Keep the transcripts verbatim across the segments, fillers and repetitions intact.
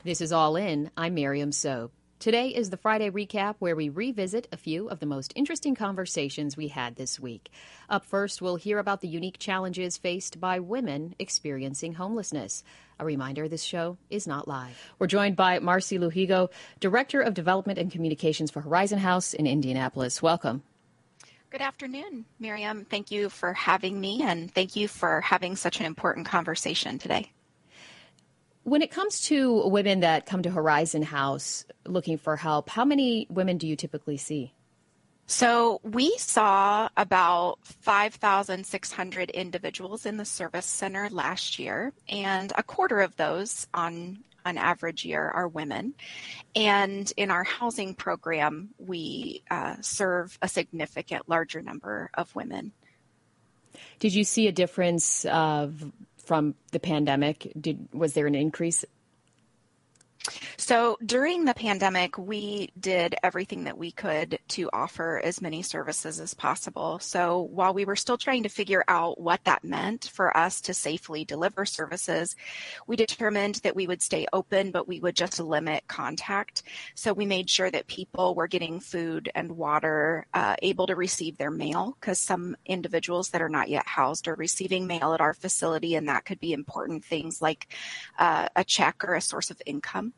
This is All In. I'm Miriam Sobe. Today is the Friday recap where we revisit a few of the most interesting conversations we had this week. Up first, we'll hear about the unique challenges faced by women experiencing homelessness. A reminder, this show is not live. We're joined by Marcy Luhigo, Director of Development and Communications for Horizon House in Indianapolis. Welcome. Good afternoon, Miriam. Thank you for having me, and thank you for having such an important conversation today. When it comes to women that come to Horizon House looking for help, how many women do you typically see? So we saw about five thousand six hundred individuals in the service center last year, and a quarter of those on an average year are women. And in our housing program, we uh, serve a significant larger number of women. Did you see a difference of from the pandemic? Did was there an increase? So during the pandemic, we did everything that we could to offer as many services as possible. So while we were still trying to figure out what that meant for us to safely deliver services, we determined that we would stay open, but we would just limit contact. So we made sure that people were getting food and water, uh, able to receive their mail, because some individuals that are not yet housed are receiving mail at our facility, and that could be important things like uh, a check or a source of income.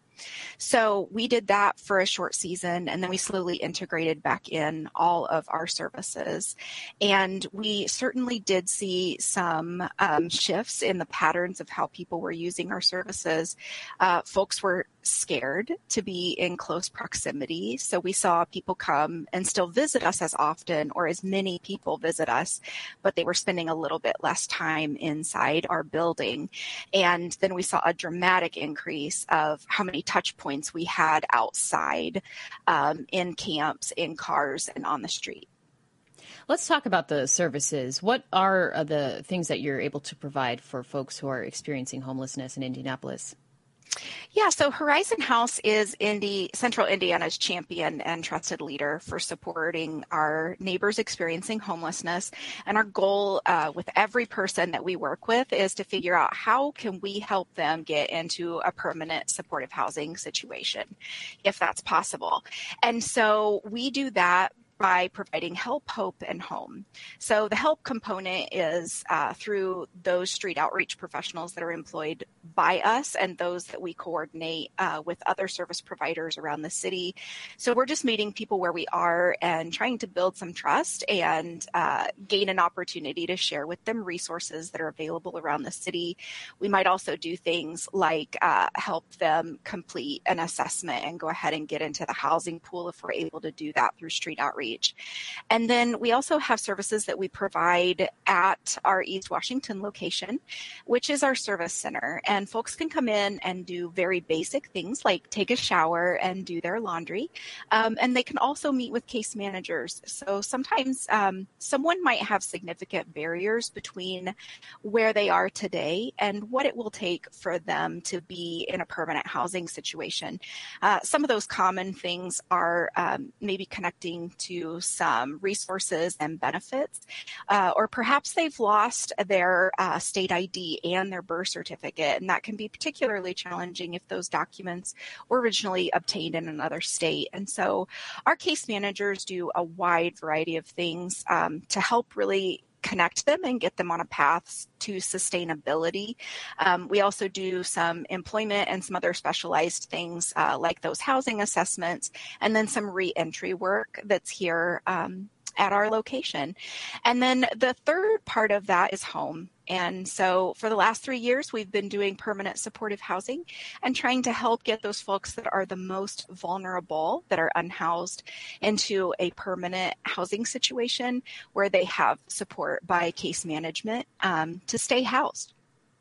So we did that for a short season, and then we slowly integrated back in all of our services. And we certainly did see some um, shifts in the patterns of how people were using our services. Uh, folks were scared to be in close proximity. So we saw people come and still visit us as often, or as many people visit us, but they were spending a little bit less time inside our building. And then we saw a dramatic increase of how many touch points we had outside, um, in camps, in cars, and on the street. Let's talk about the services. What are the things that you're able to provide for folks who are experiencing homelessness in Indianapolis? Yeah, so Horizon House is Indy, Central Indiana's champion and trusted leader for supporting our neighbors experiencing homelessness. And our goal uh, with every person that we work with is to figure out how can we help them get into a permanent supportive housing situation, if that's possible. And so we do that by providing help, hope, and home. So the help component is uh, through those street outreach professionals that are employed by us and those that we coordinate uh, with other service providers around the city. So we're just meeting people where we are and trying to build some trust and uh, gain an opportunity to share with them resources that are available around the city. We might also do things like uh, help them complete an assessment and go ahead and get into the housing pool if we're able to do that through street outreach. And then we also have services that we provide at our East Washington location, which is our service center. And folks can come in and do very basic things like take a shower and do their laundry. Um, and they can also meet with case managers. So sometimes um, someone might have significant barriers between where they are today and what it will take for them to be in a permanent housing situation. Uh, some of those common things are um, maybe connecting to some resources and benefits, uh, or perhaps they've lost their uh, state I D and their birth certificate, and that can be particularly challenging if those documents were originally obtained in another state. And so our case managers do a wide variety of things um, to help really connect them and get them on a path to sustainability. Um, we also do some employment and some other specialized things uh, like those housing assessments, and then some re-entry work that's here um, at our location. And then the third part of that is home. And so for the last three years, we've been doing permanent supportive housing and trying to help get those folks that are the most vulnerable, that are unhoused, into a permanent housing situation where they have support by case management um, to stay housed.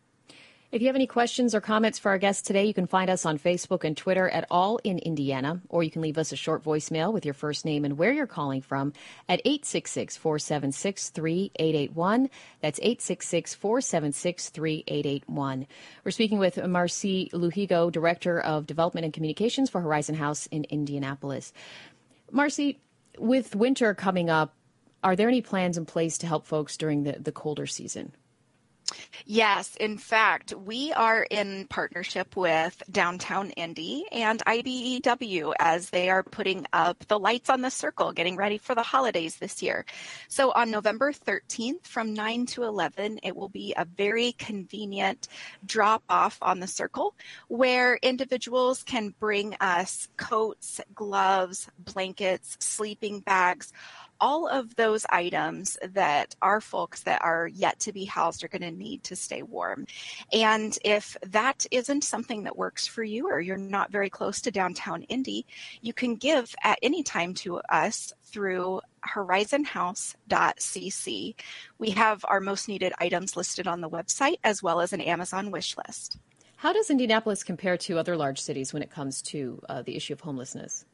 If you have any questions or comments for our guests today, you can find us on Facebook and Twitter at All in Indiana, or you can leave us a short voicemail with your first name and where you're calling from at eight six six, four seven six, three eight eight one. That's eight six six, four seven six, three eight eight one. We're speaking with Marcy Luhigo, Director of Development and Communications for Horizon House in Indianapolis. Marcy, with winter coming up, are there any plans in place to help folks during the, the colder season? Yes, in fact, we are in partnership with Downtown Indy and I B E W as they are putting up the lights on the circle, getting ready for the holidays this year. So on November thirteenth from nine to eleven, it will be a very convenient drop off on the circle where individuals can bring us coats, gloves, blankets, sleeping bags, all of those items that our folks that are yet to be housed are going to need to stay warm. And if that isn't something that works for you or you're not very close to downtown Indy, you can give at any time to us through horizon house dot c c. We have our most needed items listed on the website as well as an Amazon wish list. How does Indianapolis compare to other large cities when it comes to uh, the issue of homelessness?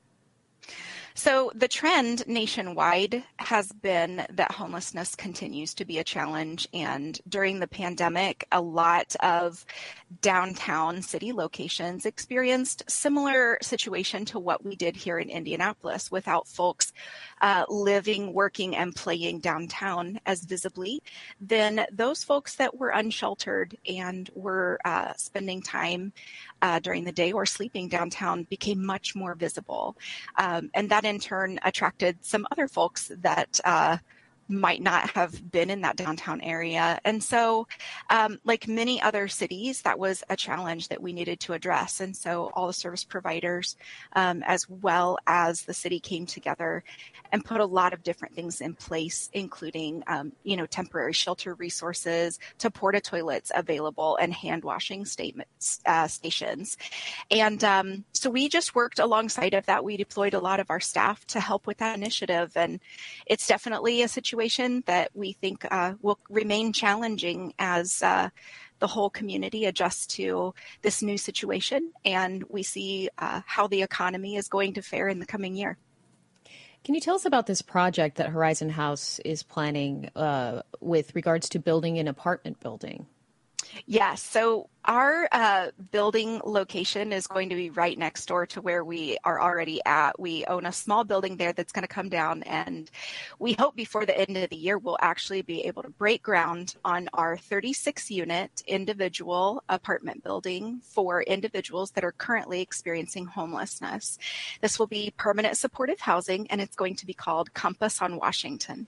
So the trend nationwide has been that homelessness continues to be a challenge. And during the pandemic, a lot of downtown city locations experienced similar situation to what we did here in Indianapolis without folks uh, living, working, and playing downtown as visibly. Then those folks that were unsheltered and were uh, spending time uh, during the day or sleeping downtown became much more visible. Um, and that in turn attracted some other folks that uh, might not have been in that downtown area. And so um, like many other cities, that was a challenge that we needed to address. And so all the service providers, um, as well as the city, came together and put a lot of different things in place, including, um, you know, temporary shelter resources, to porta toilets available, and hand washing statements, uh, stations. And um, so we just worked alongside of that. We deployed a lot of our staff to help with that initiative. And it's definitely a situation that we think uh, will remain challenging as uh, the whole community adjusts to this new situation. And we see uh, how the economy is going to fare in the coming year. Can you tell us about this project that Horizon House is planning uh, with regards to building an apartment building? Yes. So our uh, building location is going to be right next door to where we are already at. We own a small building there that's going to come down, and we hope before the end of the year we'll actually be able to break ground on our thirty-six unit individual apartment building for individuals that are currently experiencing homelessness. This will be permanent supportive housing, and it's going to be called Compass on Washington.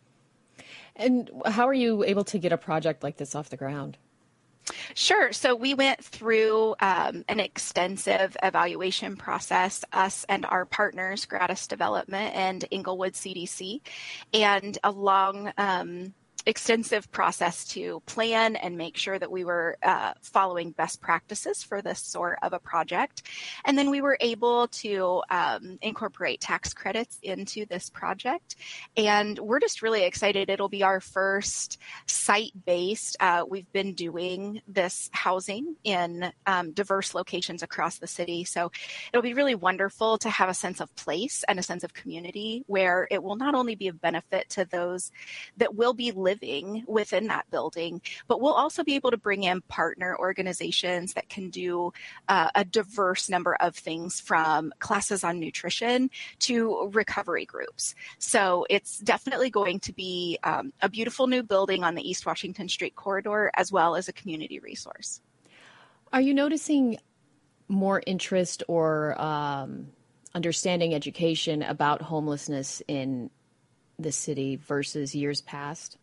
And how are you able to get a project like this off the ground? Sure. So we went through um, an extensive evaluation process, us and our partners, Gratis Development and Inglewood C D C, and a long um, extensive process to plan and make sure that we were uh, following best practices for this sort of a project. And then we were able to um, incorporate tax credits into this project. And we're just really excited. It'll be our first site-based. Uh, we've been doing this housing in um, diverse locations across the city. So it'll be really wonderful to have a sense of place and a sense of community where it will not only be of benefit to those that will be living within that building, but we'll also be able to bring in partner organizations that can do uh, a diverse number of things, from classes on nutrition to recovery groups. So it's definitely going to be um, a beautiful new building on the East Washington Street corridor, as well as a community resource. Are you noticing more interest or um, understanding education about homelessness in the city versus years past?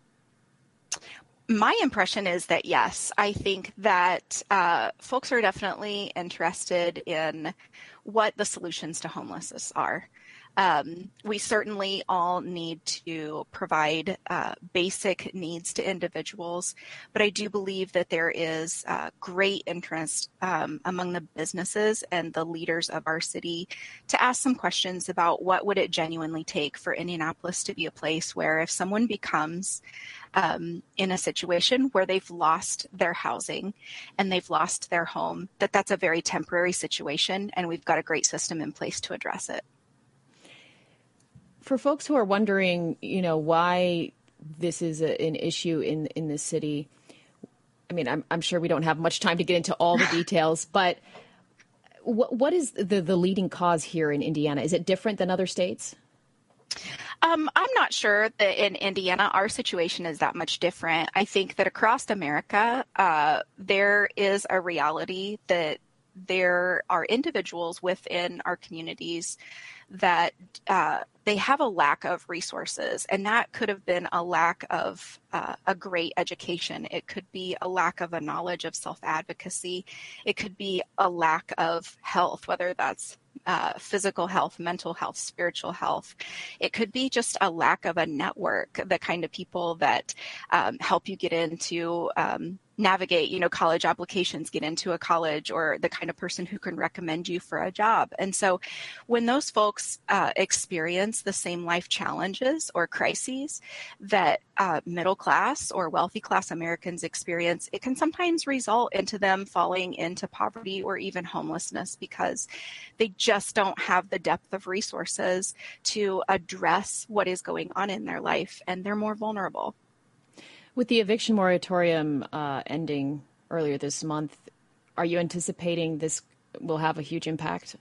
My impression is that yes, I think that uh, folks are definitely interested in what the solutions to homelessness are. Um, we certainly all need to provide uh, basic needs to individuals, but I do believe that there is uh, great interest um, among the businesses and the leaders of our city to ask some questions about what would it genuinely take for Indianapolis to be a place where if someone becomes um, in a situation where they've lost their housing and they've lost their home, that that's a very temporary situation, and we've got a great system in place to address it. For folks who are wondering, you know, why this is a, an issue in in the city, I mean, I'm, I'm sure we don't have much time to get into all the details, but what what is the, the leading cause here in Indiana? Is it different than other states? Um, I'm not sure that in Indiana, our situation is that much different. I think that across America, uh, there is a reality that there are individuals within our communities that uh, they have a lack of resources, and that could have been a lack of uh, a great education. It could be a lack of a knowledge of self-advocacy. It could be a lack of health, whether that's uh, physical health, mental health, spiritual health. It could be just a lack of a network, the kind of people that um, help you get into um, navigate, you know, college applications, get into a college, or the kind of person who can recommend you for a job. And so when those folks uh, experience the same life challenges or crises that uh, middle class or wealthy class Americans experience, it can sometimes result into them falling into poverty or even homelessness because they just don't have the depth of resources to address what is going on in their life, and they're more vulnerable. With the eviction moratorium uh, ending earlier this month, are you anticipating this will have a huge impact?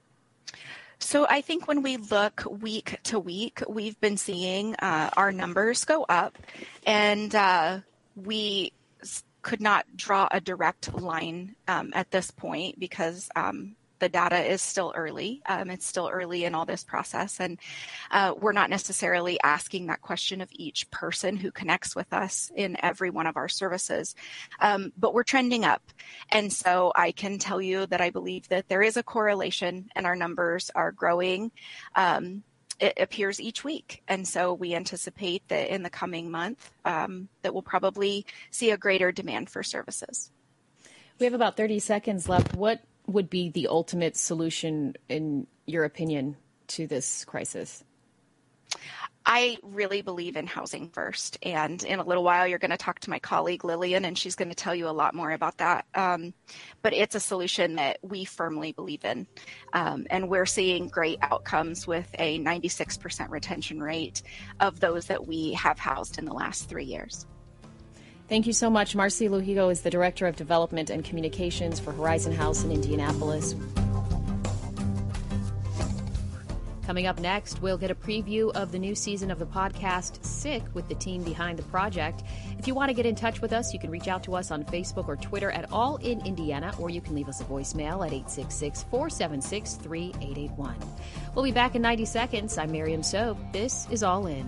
So I think when we look week to week, we've been seeing uh, our numbers go up, and uh, we could not draw a direct line um, at this point because um, the data is still early. Um, it's still early in all this process, and uh, we're not necessarily asking that question of each person who connects with us in every one of our services, um, but we're trending up. And so I can tell you that I believe that there is a correlation, and our numbers are growing. Um, it appears each week. And so we anticipate that in the coming month um, that we'll probably see a greater demand for services. We have about thirty seconds left. What would be the ultimate solution, in your opinion, to this crisis? I really believe in housing first. And in a little while, you're going to talk to my colleague Lillian, and she's going to tell you a lot more about that. Um, but it's a solution that we firmly believe in. Um, and we're seeing great outcomes with a ninety-six percent retention rate of those that we have housed in the last three years. Thank you so much. Marcy Luhigo is the Director of Development and Communications for Horizon House in Indianapolis. Coming up next, we'll get a preview of the new season of the podcast Sick with the team behind the project. If you want to get in touch with us, you can reach out to us on Facebook or Twitter at All in Indiana, or you can leave us a voicemail at eight six six, four seven six, three eight eight one. We'll be back in ninety seconds. I'm Miriam Soap. This is All In.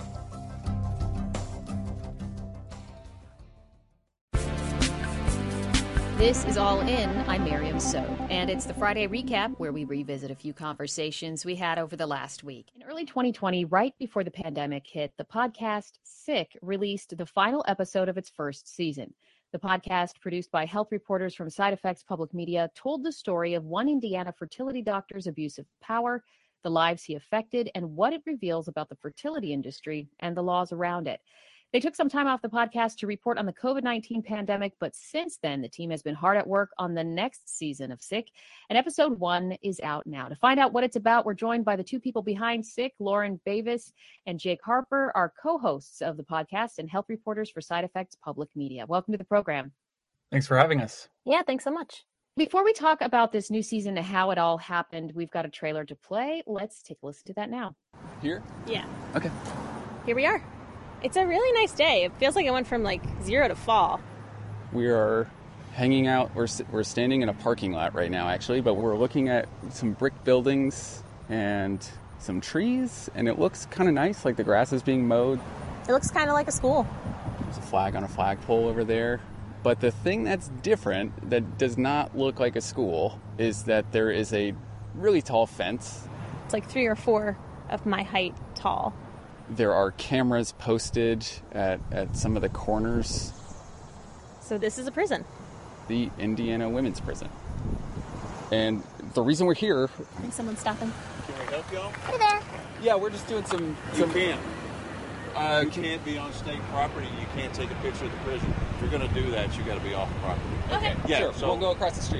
This is All In. I'm Miriam Soap, and it's the Friday recap where we revisit a few conversations we had over the last week. In early twenty twenty, right before the pandemic hit, the podcast Sick released the final episode of its first season. The podcast, produced by health reporters from Side Effects Public Media, told the story of one Indiana fertility doctor's abuse of power, the lives he affected, and what it reveals about the fertility industry and the laws around it. They took some time off the podcast to report on the covid nineteen pandemic, but since then, the team has been hard at work on the next season of Sick, and episode one is out now. To find out what it's about, we're joined by the two people behind Sick, Lauren Bavis and Jake Harper, our co-hosts of the podcast and health reporters for Side Effects Public Media. Welcome to the program. Thanks for having us. Yeah, thanks so much. Before we talk about this new season and how it all happened, we've got a trailer to play. Let's take a listen to that now. Here? Yeah. Okay. Here we are. It's a really nice day. It feels like it went from like zero to fall. We are hanging out. We're we're standing in a parking lot right now, actually, but we're looking at some brick buildings and some trees, and it looks kind of nice, like the grass is being mowed. It looks kind of like a school. There's a flag on a flagpole over there. But the thing that's different, that does not look like a school, is that there is a really tall fence. It's like three or four of my height tall. There are cameras posted at, at some of the corners. So this is a prison. The Indiana Women's Prison. And the reason we're here... I think someone's stopping. Can we help y'all? Hey there. Yeah, we're just doing some... You some can't. Uh, you can, can't be on state property. You can't take a picture of the prison. If you're going to do that, you got to be off the property. Okay. Yeah, sure, so we'll go across the street.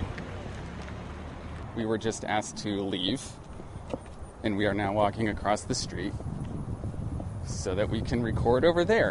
We were just asked to leave, and we are now walking across the street so that we can record over there.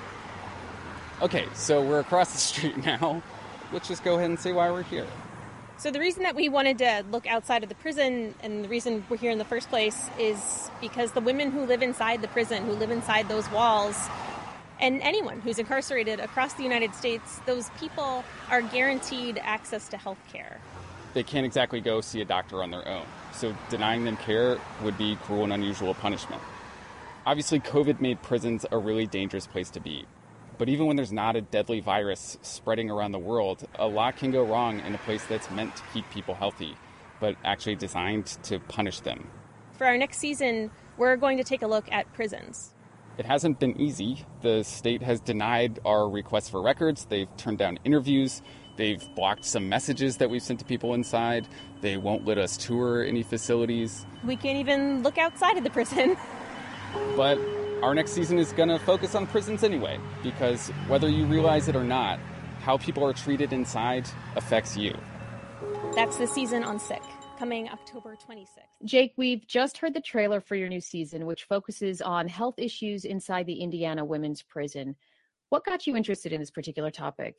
Okay, so we're across the street now. Let's just go ahead and say why we're here. So the reason that we wanted to look outside of the prison, and the reason we're here in the first place, is because the women who live inside the prison, who live inside those walls, and anyone who's incarcerated across the United States, those people are guaranteed access to health care. They can't exactly go see a doctor on their own, so denying them care would be cruel and unusual punishment. Obviously, COVID made prisons a really dangerous place to be. But even when there's not a deadly virus spreading around the world, a lot can go wrong in a place that's meant to keep people healthy, but actually designed to punish them. For our next season, we're going to take a look at prisons. It hasn't been easy. The state has denied our requests for records. They've turned down interviews. They've blocked some messages that we've sent to people inside. They won't let us tour any facilities. We can't even look outside of the prison. But our next season is going to focus on prisons anyway, because whether you realize it or not, how people are treated inside affects you. That's the season on Sick, coming October twenty-sixth. Jake, we've just heard the trailer for your new season, which focuses on health issues inside the Indiana women's prison. What got you interested in this particular topic?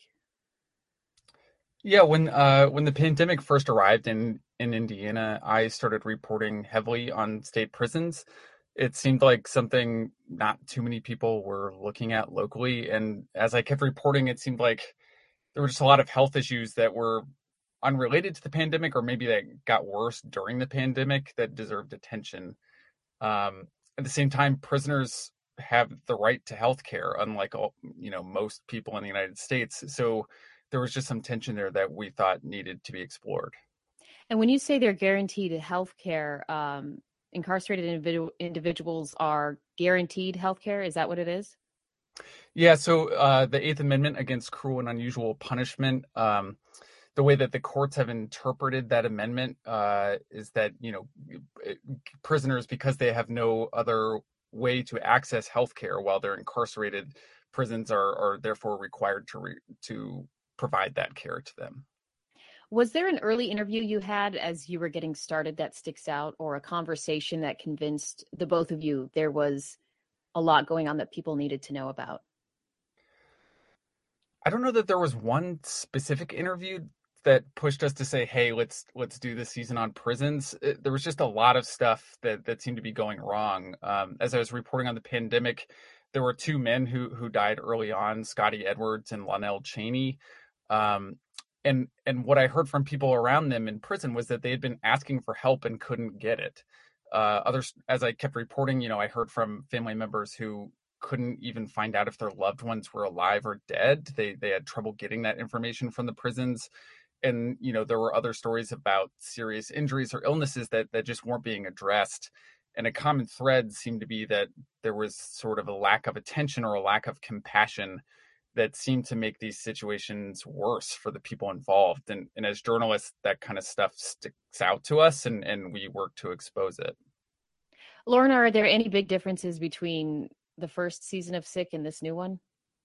Yeah, when uh, when the pandemic first arrived in, in Indiana, I started reporting heavily on state prisons. It seemed like something not too many people were looking at locally. And as I kept reporting, it seemed like there were just a lot of health issues that were unrelated to the pandemic, or maybe that got worse during the pandemic, that deserved attention. Um, at the same time, prisoners have the right to health care, unlike all, you know, most people in the United States. So there was just some tension there that we thought needed to be explored. And when you say they're guaranteed health care, um, incarcerated individu- individuals are guaranteed health care? Is that what it is? Yeah, so uh, the Eighth Amendment against cruel and unusual punishment, um, the way that the courts have interpreted that amendment uh, is that, you know, prisoners, because they have no other way to access health care while they're incarcerated, prisons are, are therefore required to re- to provide that care to them. Was there an early interview you had as you were getting started that sticks out, or a conversation that convinced the both of you there was a lot going on that people needed to know about? I don't know that there was one specific interview that pushed us to say, hey, let's let's do this season on prisons. It, there was just a lot of stuff that, that seemed to be going wrong. Um, as I was reporting on the pandemic, there were two men who who died early on, Scotty Edwards and Lonell Cheney. Um, And and what I heard from people around them in prison was that they had been asking for help and couldn't get it. Uh, others, as I kept reporting, you know, I heard from family members who couldn't even find out if their loved ones were alive or dead. They they had trouble getting that information from the prisons. And, you know, there were other stories about serious injuries or illnesses that, that just weren't being addressed. And a common thread seemed to be that there was sort of a lack of attention or a lack of compassion that seemed to make these situations worse for the people involved. And, and as journalists, that kind of stuff sticks out to us, and, and we work to expose it. Lorna, are there any big differences between the first season of Sick and this new one?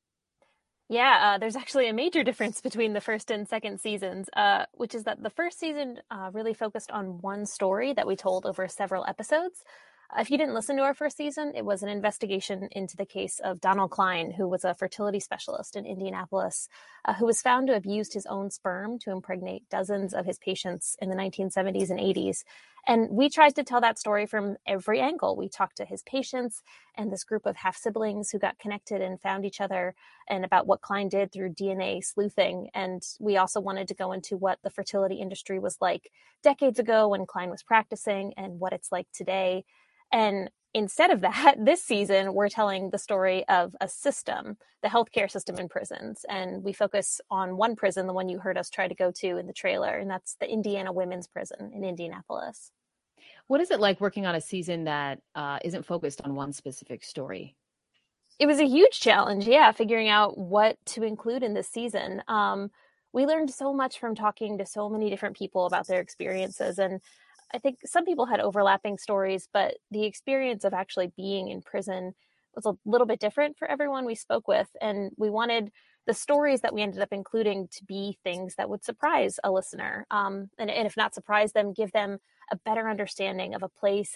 Yeah, uh, there's actually a major difference between the first and second seasons, uh, which is that the first season uh, really focused on one story that we told over several episodes. If you didn't listen to our first season, it was an investigation into the case of Donald Klein, who was a fertility specialist in Indianapolis, uh, who was found to have used his own sperm to impregnate dozens of his patients in the nineteen seventies and eighties. And we tried to tell that story from every angle. We talked to his patients and this group of half-siblings who got connected and found each other, and about what Klein did through D N A sleuthing. And we also wanted to go into what the fertility industry was like decades ago when Klein was practicing and what it's like today. And instead of that, this season, we're telling the story of a system, the healthcare system in prisons. And we focus on one prison, the one you heard us try to go to in the trailer, and that's the Indiana Women's Prison in Indianapolis. What is it like working on a season that uh, isn't focused on one specific story? It was a huge challenge, yeah, figuring out what to include in this season. Um, we learned so much from talking to so many different people about their experiences. And I think some people had overlapping stories, but the experience of actually being in prison was a little bit different for everyone we spoke with. And we wanted the stories that we ended up including to be things that would surprise a listener. Um, and, and if not surprise them, give them a better understanding of a place and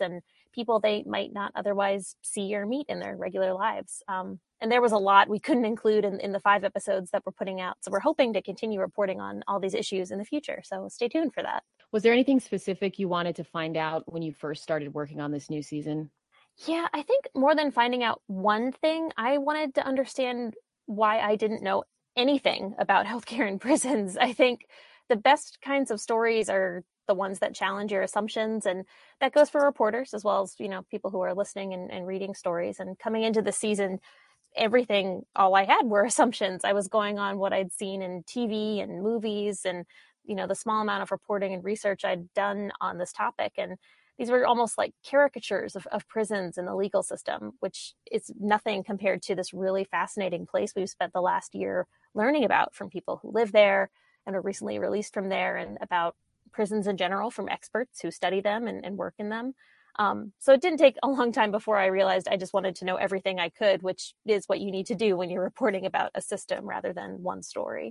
people they might not otherwise see or meet in their regular lives. Um, and there was a lot we couldn't include in, in the five episodes that we're putting out. So we're hoping to continue reporting on all these issues in the future. So stay tuned for that. Was there anything specific you wanted to find out when you first started working on this new season? Yeah, I think more than finding out one thing, I wanted to understand why I didn't know anything about healthcare in prisons. I think the best kinds of stories are the ones that challenge your assumptions, and that goes for reporters as well as, you know, people who are listening and, and reading stories. And coming into the season, everything, all I had were assumptions. I was going on what I'd seen in T V and movies and, you know, the small amount of reporting and research I'd done on this topic. And these were almost like caricatures of, of prisons and the legal system, which is nothing compared to this really fascinating place we've spent the last year learning about from people who live there and are recently released from there, and about prisons in general from experts who study them and, and work in them. Um, so it didn't take a long time before I realized I just wanted to know everything I could, which is what you need to do when you're reporting about a system rather than one story.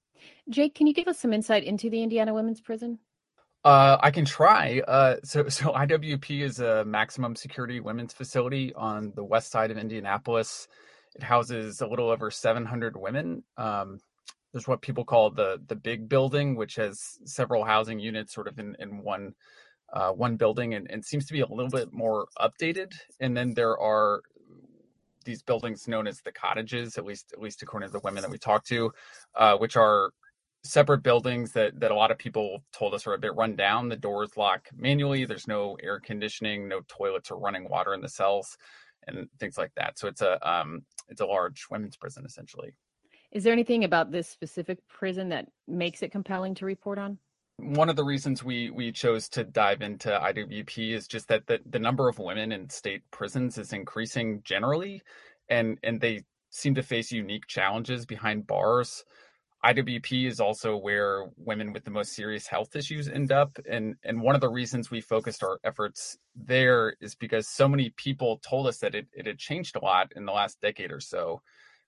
Jake, can you give us some insight into the Indiana Women's Prison? Uh, I can try. Uh, so, so I W P is a maximum security women's facility on the west side of Indianapolis. It houses a little over seven hundred women. Um, there's what people call the the big building, which has several housing units sort of in, in one uh, one building, and, and seems to be a little bit more updated. And then there are these buildings known as the cottages, at least at least according to the women that we talked to, uh, which are separate buildings that, that a lot of people told us are a bit run down. The doors lock manually. There's no air conditioning, no toilets or running water in the cells, and things like that. So it's a um, it's a large women's prison, essentially. Is there anything about this specific prison that makes it compelling to report on? One of the reasons we we chose to dive into I W P is just that the, the number of women in state prisons is increasing generally, and and they seem to face unique challenges behind bars. I W P is also where women with the most serious health issues end up. And, and one of the reasons we focused our efforts there is because so many people told us that it, it had changed a lot in the last decade or so.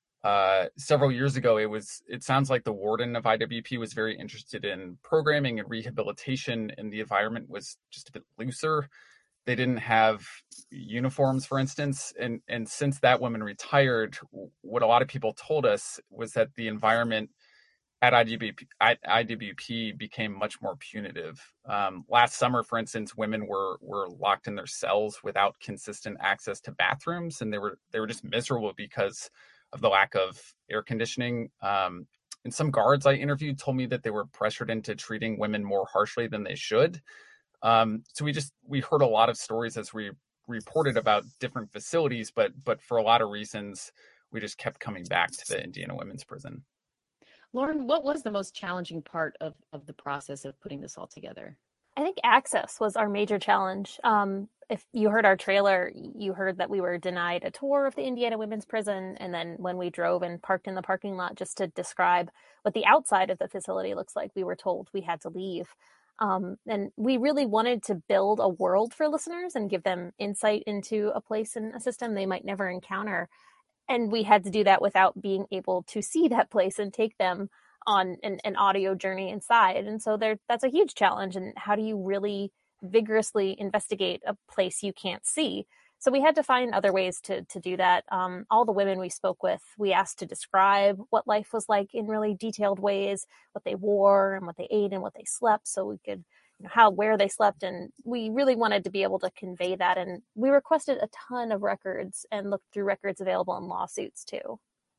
Uh, several years ago, it was it sounds like the warden of I W P was very interested in programming and rehabilitation, and the environment was just a bit looser. They didn't have uniforms, for instance. And, and since that woman retired, what a lot of people told us was that the environment at I W P, I W P became much more punitive. Um, last summer, for instance, women were were locked in their cells without consistent access to bathrooms, and they were they were just miserable because of the lack of air conditioning. Um, and some guards I interviewed told me that they were pressured into treating women more harshly than they should. Um, so we just we heard a lot of stories as we reported about different facilities, but but for a lot of reasons, we just kept coming back to the Indiana Women's Prison. Lauren, what was the most challenging part of, of the process of putting this all together? I think access was our major challenge. Um, if you heard our trailer, you heard that we were denied a tour of the Indiana Women's Prison. And then when we drove and parked in the parking lot just to describe what the outside of the facility looks like, we were told we had to leave. Um, and we really wanted to build a world for listeners and give them insight into a place and a system they might never encounter. And we had to do that without being able to see that place and take them on an, an audio journey inside. And so there, that's a huge challenge. And how do you really vigorously investigate a place you can't see? So we had to find other ways to, to do that. Um, all the women we spoke with, we asked to describe what life was like in really detailed ways, what they wore and what they ate and what they slept, so we could how where they slept, and we really wanted to be able to convey that. And we requested a ton of records and looked through records available in lawsuits too.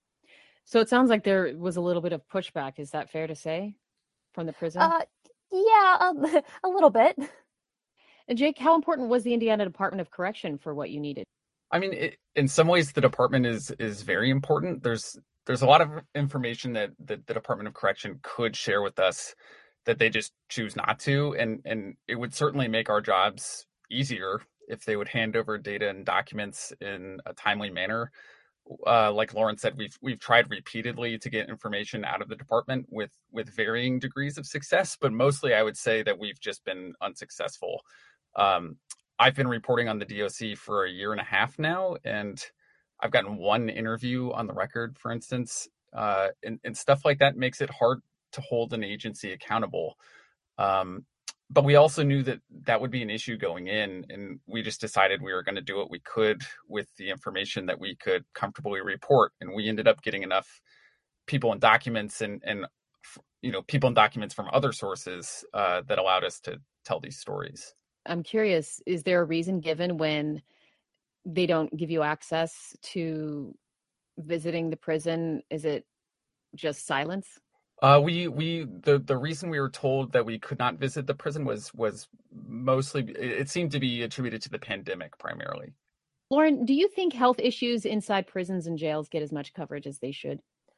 So it sounds like there was a little bit of pushback. Is that fair to say from the prison? Uh, yeah, um, a little bit. And Jake, how important was the Indiana Department of Correction for what you needed? I mean, it, in some ways, the department is is very important. There's there's a lot of information that, that the Department of Correction could share with us that they just choose not to. And, and it would certainly make our jobs easier if they would hand over data and documents in a timely manner. Uh, like Lauren said, we've we've tried repeatedly to get information out of the department with, with varying degrees of success, but mostly I would say that we've just been unsuccessful. Um, I've been reporting on the D O C for a year and a half now, and I've gotten one interview on the record, for instance, uh, and, and stuff like that makes it hard to hold an agency accountable. Um, but we also knew that that would be an issue going in, and we just decided we were going to do what we could with the information that we could comfortably report. And we ended up getting enough people and documents and, and you know, people and documents from other sources uh, that allowed us to tell these stories. I'm curious, is there a reason given when they don't give you access to visiting the prison? Is it just silence? Uh, we we the the reason we were told that we could not visit the prison was was mostly, it seemed to be attributed to the pandemic primarily. Lauren, do you think health issues inside prisons and jails get as much coverage as they should?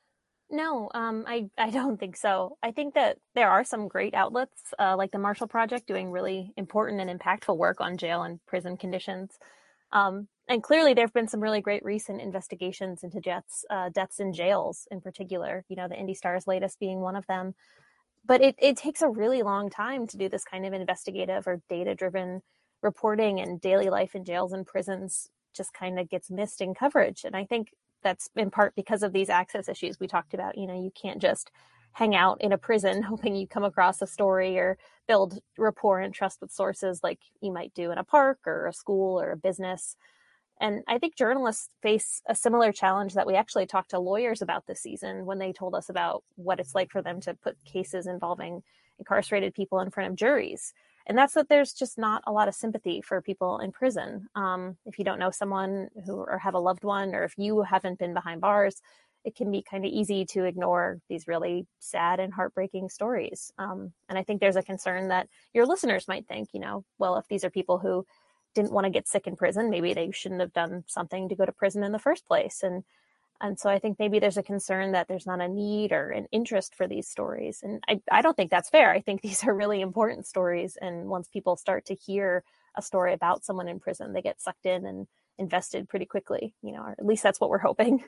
No, um, I, I don't think so. I think that there are some great outlets uh, like the Marshall Project doing really important and impactful work on jail and prison conditions. Um, and clearly there have been some really great recent investigations into deaths, uh, deaths in jails in particular, you know, the Indy Star's latest being one of them. But it, it takes a really long time to do this kind of investigative or data-driven reporting, and daily life in jails and prisons just kind of gets missed in coverage. And I think that's in part because of these access issues we talked about. You know, you can't just hang out in a prison hoping you come across a story or build rapport and trust with sources like you might do in a park or a school or a business. And I think journalists face a similar challenge that we actually talked to lawyers about this season when they told us about what it's like for them to put cases involving incarcerated people in front of juries. And that's that there's just not a lot of sympathy for people in prison. Um, if you don't know someone who or have a loved one, or if you haven't been behind bars, it can be kind of easy to ignore these really sad and heartbreaking stories. Um, and I think there's a concern that your listeners might think, you know, well, if these are people who didn't want to get sick in prison, maybe they shouldn't have done something to go to prison in the first place. And And so I think maybe there's a concern that there's not a need or an interest for these stories. And I, I don't think that's fair. I think these are really important stories. And once people start to hear a story about someone in prison, they get sucked in and invested pretty quickly, you know, or at least that's what we're hoping.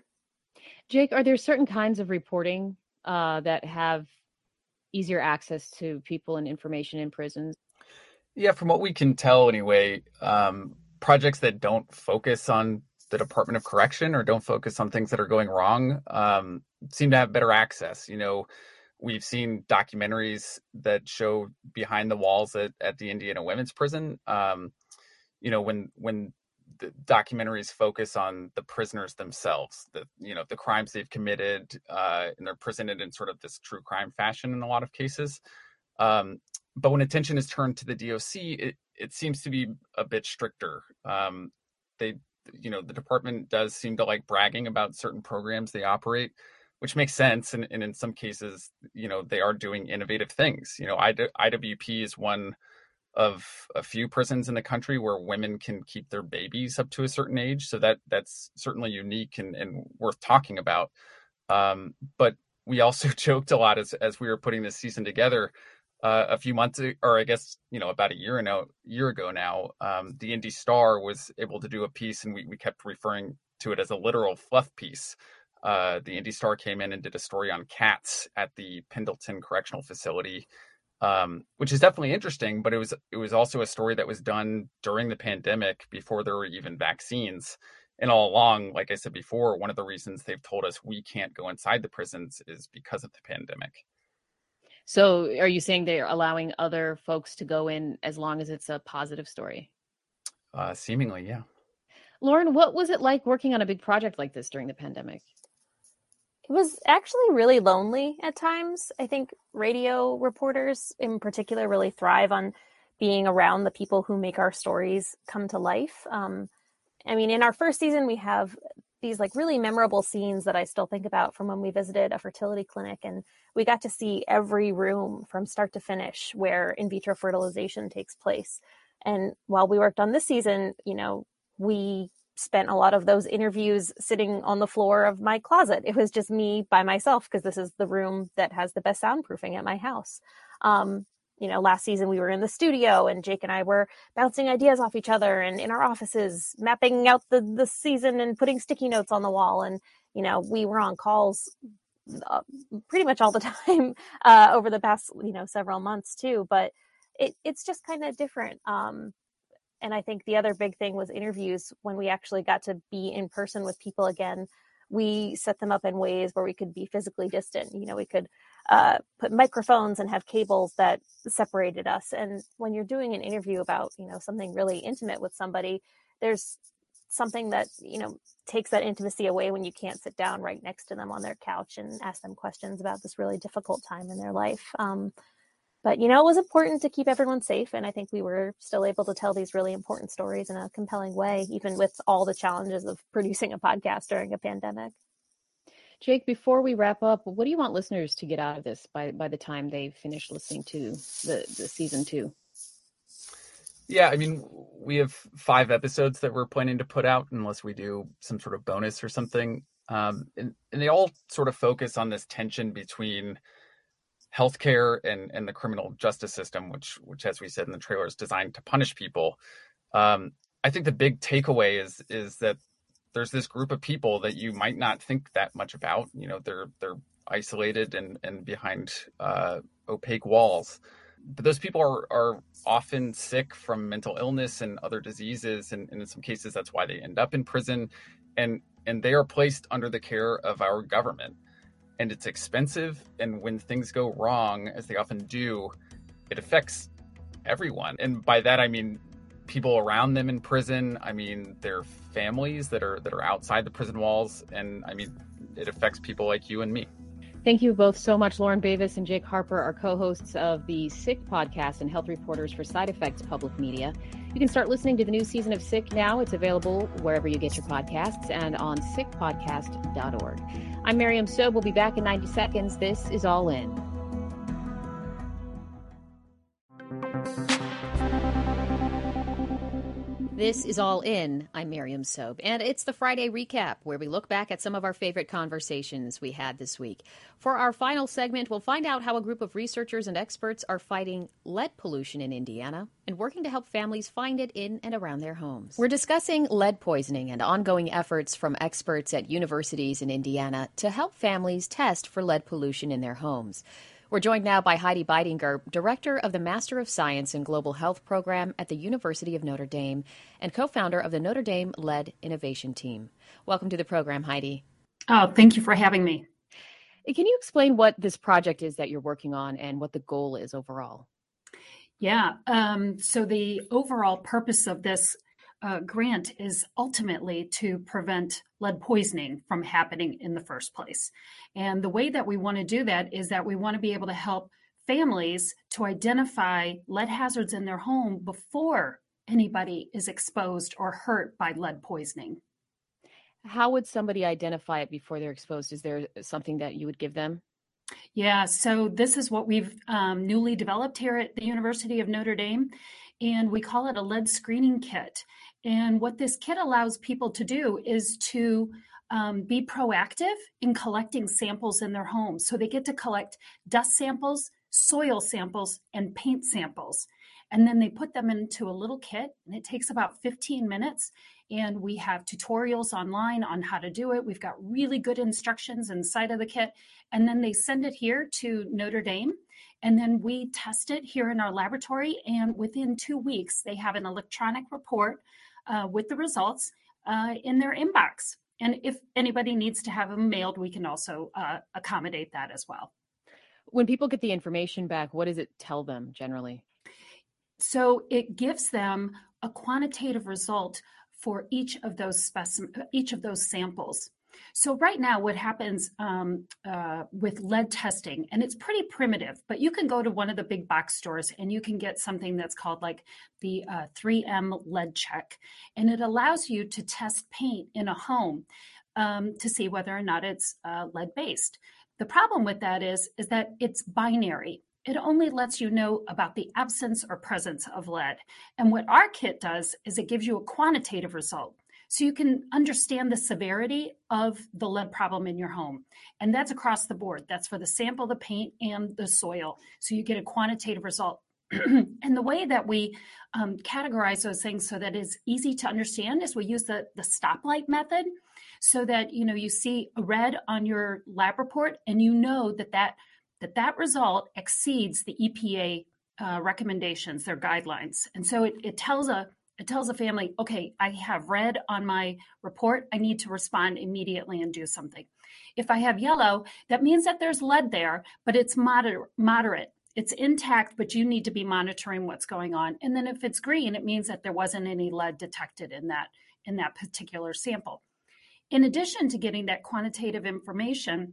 Jake, are there certain kinds of reporting uh, that have easier access to people and information in prisons? Yeah, from what we can tell anyway, um, projects that don't focus on the Department of Correction or don't focus on things that are going wrong um, seem to have better access. You know, we've seen documentaries that show behind the walls at, at the Indiana Women's Prison. Um, you know, when when the documentaries focus on the prisoners themselves, the you know the crimes they've committed, uh, and they're presented in sort of this true crime fashion in a lot of cases. Um, but when attention is turned to the D O C, it it seems to be a bit stricter. Um, they you know, the department does seem to like bragging about certain programs they operate, which makes sense. And, and in some cases, you know, they are doing innovative things. You know, I W P is one of a few prisons in the country where women can keep their babies up to a certain age. So that that's certainly unique and, and worth talking about. Um, but we also joked a lot as, as we were putting this season together. Uh, a few months, or I guess, you know, about a year now, year ago now, um, the Indy Star was able to do a piece, and we, we kept referring to it as a literal fluff piece. Uh, the Indy Star came in and did a story on cats at the Pendleton Correctional Facility, um, which is definitely interesting. But it was it was also a story that was done during the pandemic, before there were even vaccines. And all along, like I said before, one of the reasons they've told us we can't go inside the prisons is because of the pandemic. So are you saying they're allowing other folks to go in as long as it's a positive story? Uh, seemingly, yeah. Lauren, what was it like working on a big project like this during the pandemic? It was actually really lonely at times. I think radio reporters in particular really thrive on being around the people who make our stories come to life. Um, I mean, in our first season, we have these like really memorable scenes that I still think about from when we visited a fertility clinic, and we got to see every room from start to finish where in vitro fertilization takes place. And while we worked on this season, you know, we spent a lot of those interviews sitting on the floor of my closet. It was just me by myself, because this is the room that has the best soundproofing at my house. Um, You know, last season we were in the studio and Jake and I were bouncing ideas off each other and in our offices, mapping out the, the season and putting sticky notes on the wall. And, you know, we were on calls uh, pretty much all the time uh, over the past, you know, several months too. But it, it's just kind of different. Um, and I think the other big thing was interviews. When we actually got to be in person with people again, we set them up in ways where we could be physically distant. You know, we could uh, put microphones and have cables that separated us. And when you're doing an interview about, you know, something really intimate with somebody, there's something that, you know, takes that intimacy away when you can't sit down right next to them on their couch and ask them questions about this really difficult time in their life. Um, but, you know, it was important to keep everyone safe. And I think we were still able to tell these really important stories in a compelling way, even with all the challenges of producing a podcast during a pandemic. Jake, before we wrap up, what do you want listeners to get out of this by, by the time they finish listening to the, the season two? Yeah, I mean, we have five episodes that we're planning to put out unless we do some sort of bonus or something. Um, and, and they all sort of focus on this tension between healthcare and, and the criminal justice system, which, which, as we said in the trailer, is designed to punish people. Um, I think the big takeaway is is that there's this group of people that you might not think that much about. You know, they're they're isolated and, and behind uh, opaque walls. But those people are, are often sick from mental illness and other diseases. And, and in some cases, that's why they end up in prison. And, and they are placed under the care of our government. And it's expensive. And when things go wrong, as they often do, it affects everyone. And by that, I mean people around them in prison. I mean their families that are that are outside the prison walls. And I mean, it affects people like you and me. Thank you both so much, Lauren Bavis and Jake Harper, our co-hosts of the Sick podcast and health reporters for Side Effects Public Media. You can start listening to the new season of Sick now. It's available wherever you get your podcasts and on sick podcast dot org. I'm Miriam Sobe. We'll be back in ninety seconds. This is All In. This is All In. I'm Miriam Sobe, and it's the Friday recap where we look back at some of our favorite conversations we had this week. For our final segment, we'll find out how a group of researchers and experts are fighting lead pollution in Indiana and working to help families find it in and around their homes. We're discussing lead poisoning and ongoing efforts from experts at universities in Indiana to help families test for lead pollution in their homes. We're joined now by Heidi Beidinger, Director of the Master of Science in Global Health program at the University of Notre Dame and co-founder of the Notre Dame Lead Innovation Team. Welcome to the program, Heidi. Oh, thank you for having me. Can you explain what this project is that you're working on and what the goal is overall? Yeah, um, so the overall purpose of this uh, grant is ultimately to prevent lead poisoning from happening in the first place. And the way that we want to do that is that we want to be able to help families to identify lead hazards in their home before anybody is exposed or hurt by lead poisoning. How would somebody identify it before they're exposed? Is there something that you would give them? Yeah, so this is what we've um, newly developed here at the University of Notre Dame, and we call it a lead screening kit. And what this kit allows people to do is to um, be proactive in collecting samples in their homes. So they get to collect dust samples, soil samples, and paint samples. And then they put them into a little kit, and it takes about fifteen minutes. And we have tutorials online on how to do it. We've got really good instructions inside of the kit. And then they send it here to Notre Dame. And then we test it here in our laboratory. And within two weeks, they have an electronic report uh, with the results uh, in their inbox. And if anybody needs to have them mailed, we can also uh, accommodate that as well. When people get the information back, what does it tell them generally? So it gives them a quantitative result for each of those specimen, each of those samples. So right now, what happens um, uh, with lead testing, and it's pretty primitive, but you can go to one of the big box stores and you can get something that's called like the uh, three M lead check. And it allows you to test paint in a home um, to see whether or not it's uh, lead-based. The problem with that is, is that it's binary. It only lets you know about the absence or presence of lead. And what our kit does is it gives you a quantitative result. So you can understand the severity of the lead problem in your home. And that's across the board. That's for the sample, the paint, and the soil. So you get a quantitative result. And the way that we um, categorize those things so that it's easy to understand is we use the, the stoplight method so that, you know, you see a red on your lab report and you know that that that that result exceeds the E P A uh, recommendations, their guidelines. And so it, it tells a It tells a family, okay, I have red on my report. I need to respond immediately and do something. If I have yellow, that means that there's lead there, but it's moder- moderate. It's intact, but you need to be monitoring what's going on. And then if it's green, it means that there wasn't any lead detected in that, in that particular sample. In addition to getting that quantitative information,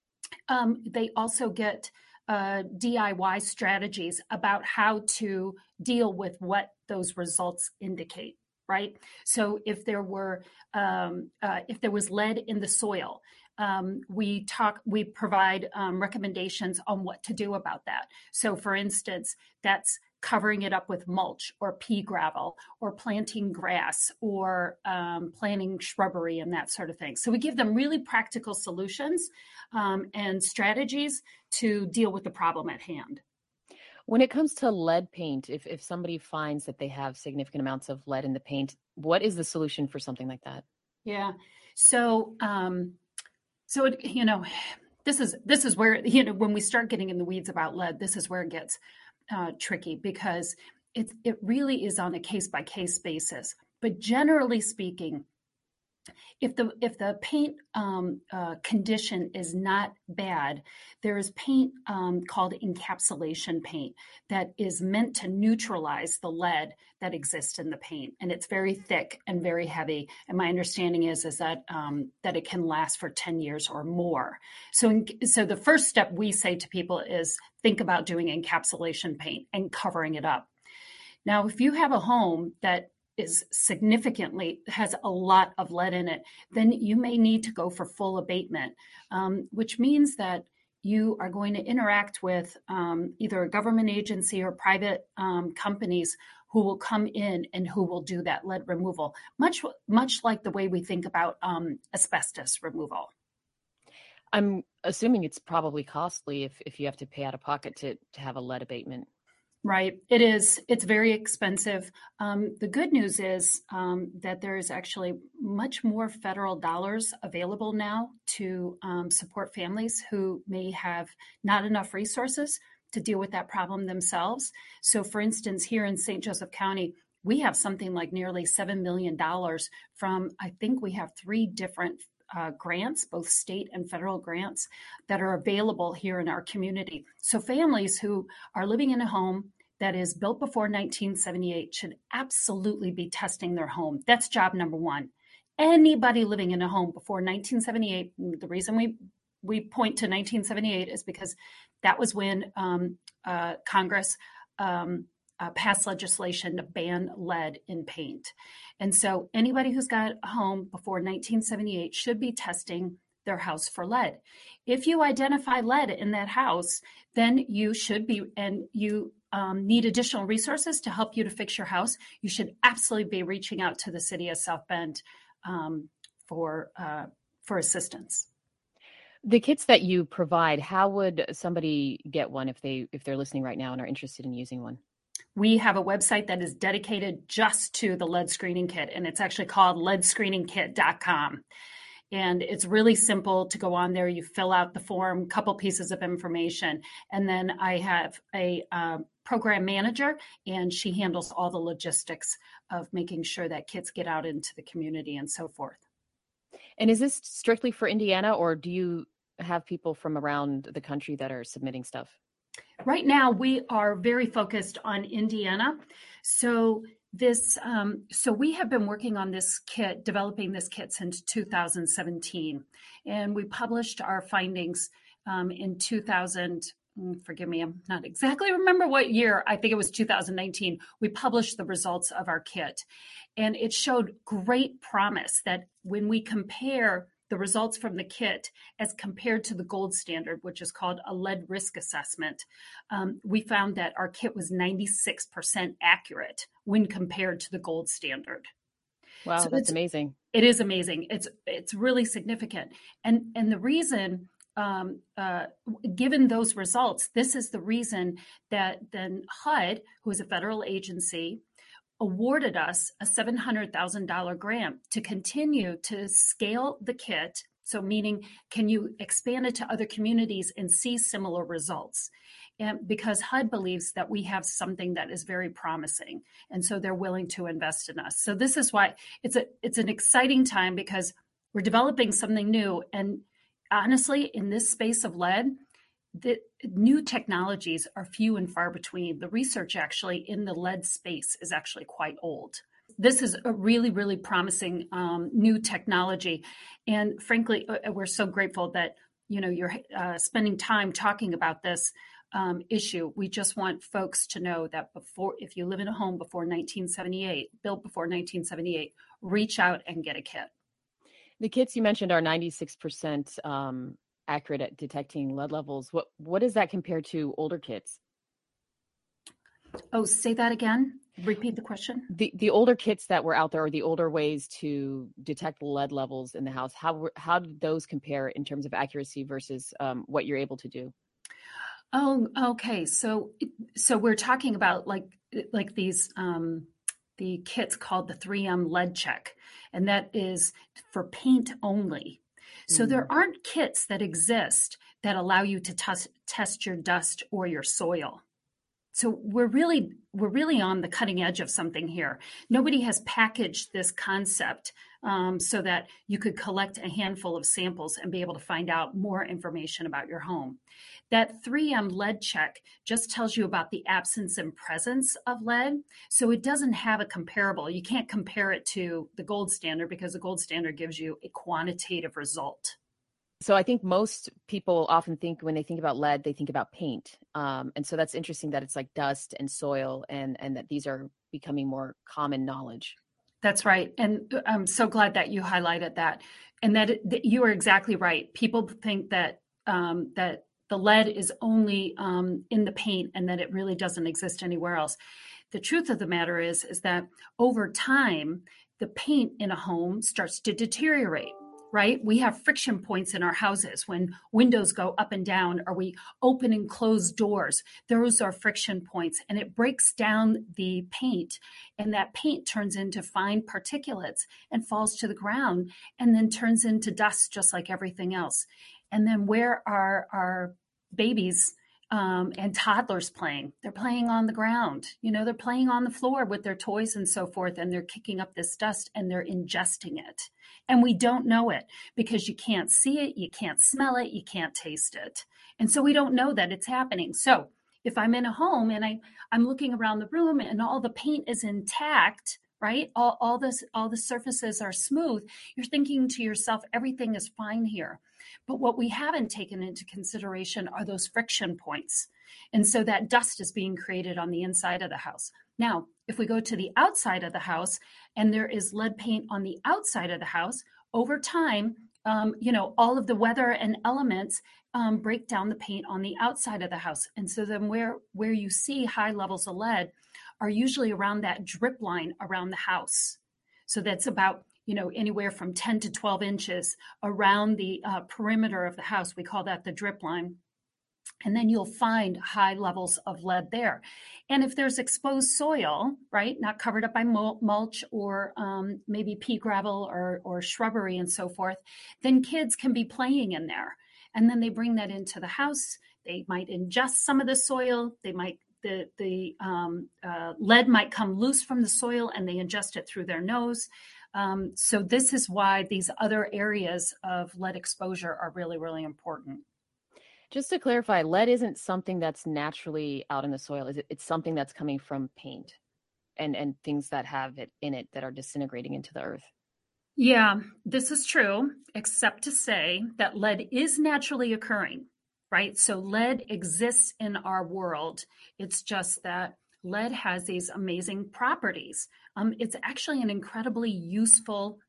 um, they also get uh, D I Y strategies about how to deal with what those results indicate, right? So if there were, um, uh, if there was lead in the soil, um, we talk, we provide um, recommendations on what to do about that. So for instance, that's covering it up with mulch or pea gravel or planting grass or um, planting shrubbery and that sort of thing. So we give them really practical solutions um, and strategies to deal with the problem at hand. When it comes to lead paint, if, if somebody finds that they have significant amounts of lead in the paint, what is the solution for something like that? Yeah. So, um, so it, you know, this is this is where, you know, when we start getting in the weeds about lead, this is where it gets uh, tricky because it it really is on a case by case basis. But generally speaking, if the if the paint um, uh, condition is not bad, there is paint um, called encapsulation paint that is meant to neutralize the lead that exists in the paint, and it's very thick and very heavy. And my understanding is is that um, that it can last for ten years or more. So, so the first step we say to people is think about doing encapsulation paint and covering it up. Now, if you have a home that is significantly, has a lot of lead in it, then you may need to go for full abatement, um, which means that you are going to interact with um, either a government agency or private um, companies who will come in and who will do that lead removal, much, much like the way we think about um, asbestos removal. I'm assuming it's probably costly if, if you have to pay out of pocket to, to have a lead abatement. Right. It is. It's very expensive. Um, the good news is um, that there is actually much more federal dollars available now to um, support families who may have not enough resources to deal with that problem themselves. So, for instance, here in Saint Joseph County, we have something like nearly seven million dollars from, I think we have three different Uh, grants, both state and federal grants that are available here in our community. So families who are living in a home that is built before nineteen seventy-eight should absolutely be testing their home. That's job number one. Anybody living in a home before nineteen seventy-eight, the reason we we point to nineteen seventy-eight is because that was when um, uh, Congress um, Uh, passed legislation to ban lead in paint. And so anybody who's got a home before nineteen seventy-eight should be testing their house for lead. If you identify lead in that house, then you should be, and you um, need additional resources to help you to fix your house, you should absolutely be reaching out to the city of South Bend um, for uh, for assistance. The kits that you provide, how would somebody get one if they if they're listening right now and are interested in using one? We have a website that is dedicated just to the lead screening kit, and it's actually called lead screening kit dot com. And it's really simple to go on there. You fill out the form, couple pieces of information, and then I have a uh, program manager, and she handles all the logistics of making sure that kits get out into the community and so forth. And is this strictly for Indiana, or do you have people from around the country that are submitting stuff? Right now, we are very focused on Indiana. So this, um, so we have been working on this kit, developing this kit since two thousand seventeen, and we published our findings um, in two thousand. Forgive me, I'm not exactly remember what year. I think it was two thousand nineteen. We published the results of our kit, and it showed great promise that when we compare the results from the kit as compared to the gold standard, which is called a lead risk assessment, um, we found that our kit was ninety-six percent accurate when compared to the gold standard. Wow, so that's amazing. It is amazing. It's it's really significant. And, and the reason, um, uh, given those results, this is the reason that then H U D, who is a federal agency, awarded us a seven hundred thousand dollars grant to continue to scale the kit So meaning, can you expand it to other communities and see similar results? And because H U D believes that we have something that is very promising, and so they're willing to invest in us. So this is why it's a it's an exciting time, because we're developing something new. And honestly, in this space of lead, the new technologies are few and far between. The research actually in the lead space is actually quite old. This is a really, really promising um, new technology. And frankly, we're so grateful that, you know, you're uh, spending time talking about this um, issue. We just want folks to know that before, if you live in a home before nineteen seventy-eight, built before nineteen seventy-eight, reach out and get a kit. The kits you mentioned are ninety-six percent um, accurate at detecting lead levels. What what does that compare to older kits? Oh, say that again. Repeat the question. The the older kits that were out there, or the older ways to detect lead levels in the house, how how did those compare in terms of accuracy versus um, what you're able to do? Oh, okay. So so we're talking about like like these um, the kits called the three M lead check, and that is for paint only. So mm. there aren't kits that exist that allow you to t- test your dust or your soil. So we're really we're really on the cutting edge of something here. Nobody has packaged this concept um, so that you could collect a handful of samples and be able to find out more information about your home. That three M lead check just tells you about the absence and presence of lead. So it doesn't have a comparable. You can't compare it to the gold standard, because the gold standard gives you a quantitative result. So I think most people often think, when they think about lead, they think about paint. Um, and so that's interesting that it's like dust and soil, and, and that these are becoming more common knowledge. That's right. And I'm so glad that you highlighted that. And that, it, that you are exactly right. People think that um, that the lead is only um, in the paint, and that it really doesn't exist anywhere else. The truth of the matter is, is that over time, the paint in a home starts to deteriorate. Right? We have friction points in our houses when windows go up and down, or we open and close doors. Those are friction points, and it breaks down the paint, and that paint turns into fine particulates and falls to the ground, and then turns into dust, just like everything else. And then where are our babies um, and toddlers playing? They're playing on the ground. You know, they're playing on the floor with their toys and so forth, and they're kicking up this dust, and they're ingesting it. And we don't know it, because you can't see it, you can't smell it, you can't taste it. And so we don't know that it's happening. So if I'm in a home and I, I'm looking around the room and all the paint is intact, right? All, all this, all the surfaces are smooth, you're thinking to yourself, everything is fine here. But what we haven't taken into consideration are those friction points. And so that dust is being created on the inside of the house. Now, if we go to the outside of the house and there is lead paint on the outside of the house, over time, um, you know, all of the weather and elements um, break down the paint on the outside of the house. And so then where, where you see high levels of lead are usually around that drip line around the house. So that's about, you know, anywhere from ten to twelve inches around the uh, perimeter of the house. We call that the drip line. And then you'll find high levels of lead there. And if there's exposed soil, right, not covered up by mulch or um, maybe pea gravel or, or shrubbery and so forth, then kids can be playing in there. And then they bring that into the house. They might ingest some of the soil. They might, the, the um, uh, lead might come loose from the soil, and they ingest it through their nose. Um, so this is why these other areas of lead exposure are really, really important. Just to clarify, lead isn't something that's naturally out in the soil. Is it? It's something that's coming from paint and, and things that have it in it that are disintegrating into the earth. Yeah, this is true, except to say that lead is naturally occurring, right? So lead exists in our world. It's just that lead has these amazing properties. Um, it's actually an incredibly useful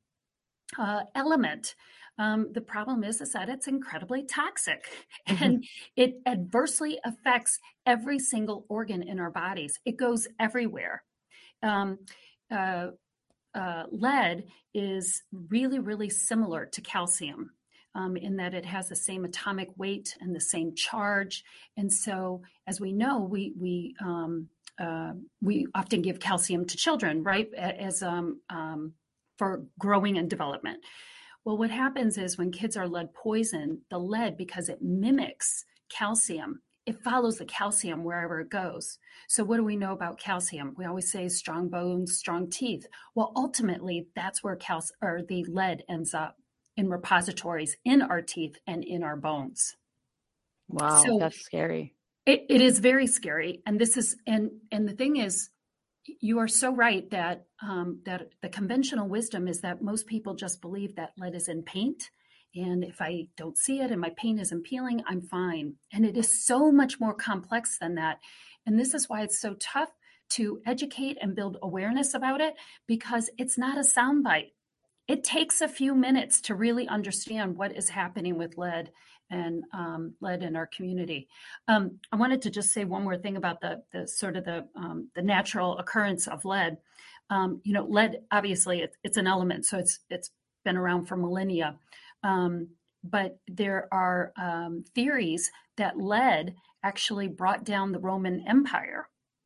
uh, element. Um, the problem is, is that it's incredibly toxic, mm-hmm. and it adversely affects every single organ in our bodies. It goes everywhere. Um, uh, uh, lead is really, really similar to calcium um, in that it has the same atomic weight and the same charge. And so, as we know, we we um, uh, we often give calcium to children, right, as um, um, for growing and development. Well, what happens is when kids are lead poisoned, the lead, because it mimics calcium, it follows the calcium wherever it goes. So what do we know about calcium? We always say strong bones, strong teeth. Well, ultimately, that's where cal- or the lead ends up, in repositories in our teeth and in our bones. Wow, so that's scary. It, it is very scary. And this is, and, and the thing is, you are so right that um, that the conventional wisdom is that most people just believe that lead is in paint. And if I don't see it and my paint isn't peeling, I'm fine. And it is so much more complex than that. And this is why it's so tough to educate and build awareness about it, because it's not a soundbite. It takes a few minutes to really understand what is happening with lead and um, lead in our community. Um, I wanted to just say one more thing about the, the sort of the, um, the natural occurrence of lead. Um, you know, lead, obviously, it, it's an element, so it's it's been around for millennia. Um, but there are um, theories that lead actually brought down the Roman Empire.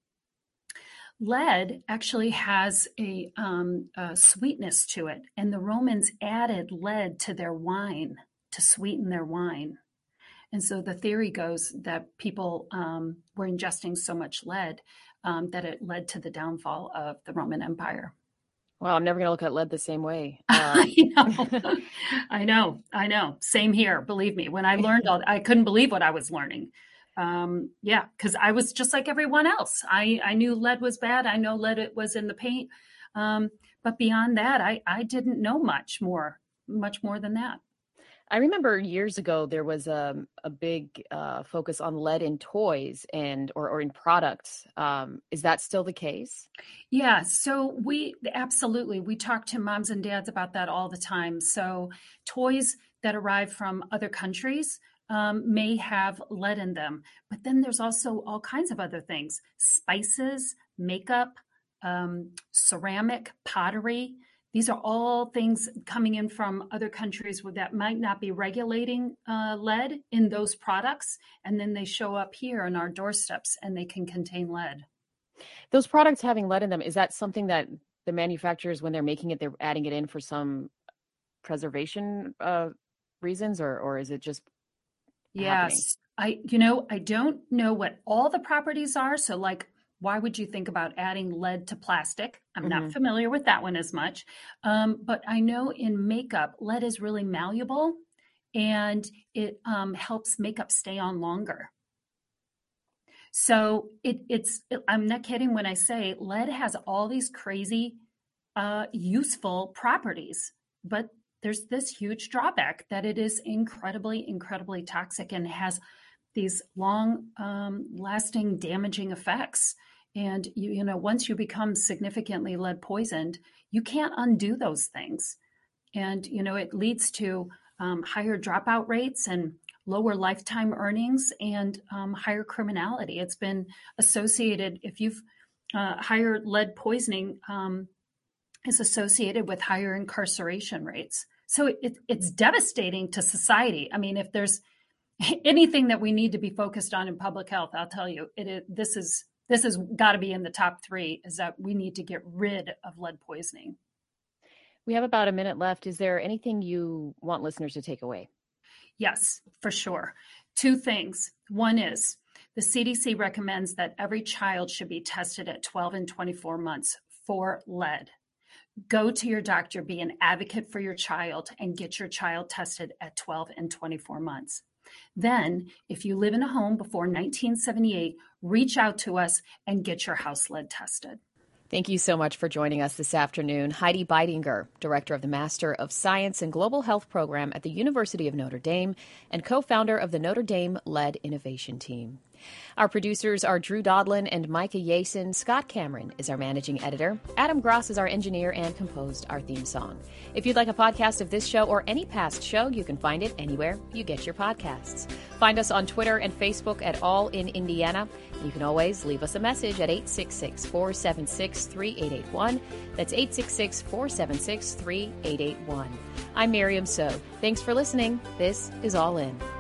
Lead actually has a, um, a sweetness to it, and the Romans added lead to their wine to sweeten their wine. And so the theory goes that people um, were ingesting so much lead um, that it led to the downfall of the Roman Empire. Well, I'm never going to look at lead the same way. Um, I know, I know, I know. Same here. Believe me, when I learned all, I couldn't believe what I was learning. Um, yeah, because I was just like everyone else. I, I knew lead was bad. I know lead it was in the paint. Um, but beyond that, I, I didn't know much more, much more than that. I remember years ago, there was a, a big uh, focus on lead in toys and or, or in products. Um, is that still the case? Yeah, so we absolutely, we talk to moms and dads about that all the time. So toys that arrive from other countries um, may have lead in them, but then there's also all kinds of other things, spices, makeup, um, ceramic, pottery. These are all things coming in from other countries that might not be regulating uh, lead in those products. And then they show up here on our doorsteps and they can contain lead. Those products having lead in them, is that something that the manufacturers, when they're making it, they're adding it in for some preservation uh, reasons, or or is it just Yes. Happening? I, you know, I don't know what all the properties are. So like, why would you think about adding lead to plastic? I'm mm-hmm. not familiar with that one as much. Um, but I know in makeup, lead is really malleable and it um, helps makeup stay on longer. So it, it's, it, I'm not kidding when I say lead has all these crazy, uh, useful properties, but there's this huge drawback that it is incredibly, incredibly toxic and has these long um, lasting damaging effects. And, you, you know, once you become significantly lead poisoned, you can't undo those things. And, you know, it leads to um, higher dropout rates and lower lifetime earnings and um, higher criminality. It's been associated, if you've uh, higher lead poisoning um, is associated with higher incarceration rates. So it, it's devastating to society. I mean, if there's anything that we need to be focused on in public health, I'll tell you, it is, this is this has got to be in the top three, is that we need to get rid of lead poisoning. We have about a minute left. Is there anything you want listeners to take away? Yes, for sure. Two things. One is the C D C recommends that every child should be tested at twelve and twenty-four months for lead. Go to your doctor, be an advocate for your child, and get your child tested at twelve and twenty-four months. Then, if you live in a home before nineteen seventy-eight, reach out to us and get your house lead tested. Thank you so much for joining us this afternoon. Heidi Beidinger, Director of the Master of Science and Global Health Program at the University of Notre Dame and co-founder of the Notre Dame Lead Innovation Team. Our producers are Drew Dodlin and Micah Yason. Scott Cameron is our managing editor. Adam Gross is our engineer and composed our theme song. If you'd like a podcast of this show or any past show, you can find it anywhere you get your podcasts. Find us on Twitter and Facebook at All in Indiana. You can always leave us a message at eight six six, four seven six, three eight eight one. That's eight six six, four seven six, three eight eight one. I'm Miriam So. Thanks for listening. This is All In.